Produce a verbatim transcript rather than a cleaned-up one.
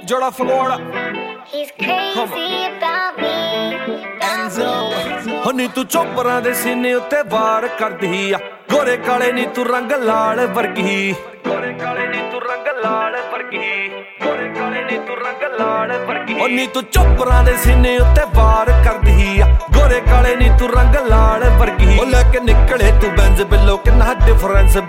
ਜਿਹੜਾ Phagwara He's crazy about me. Enzo ਹਨੀ ਤੂੰ ਚੋਪਰਾਂ ਦੇ ਸੀਨੇ ਉੱਤੇ ਵਾਰ ਕਰਦੀ ਆ ਗੋਰੇ ਕਾਲੇ ਨੀ ਤੂੰ ਰੰਗ ਲਾਲ ਵਰਗੀ ਗੋਰੇ ਕਾਲੇ ਨੀ ਤੂੰ ਰੰਗ ਲਾਲ ਵਰਗੀ ਗੋਰੇ ਕਾਲੇ ਨੀ ਤੂੰ ਰੰਗ ਲਾਲ ਵਰਗੀ ਹਨੀ ਤੂੰ ਚੋਪਰਾਂ ਦੇ ਸੀਨੇ ਉੱਤੇ ਵਾਰ ਕਰਦੀ ਆ ਗੋਰੇ ਕਾਲੇ ਨੀ ਤੂੰ ਰੰਗ ਲਾਲ ਵਰਗੀ ਉਹ ਲੈ ਕੇ ਨਿਕਲੇ ਤੂੰ ਬੈਂਜ਼ ਬਿੱਲੋ ਕਿੰਨਾ ਡਿਫਰੈਂਸ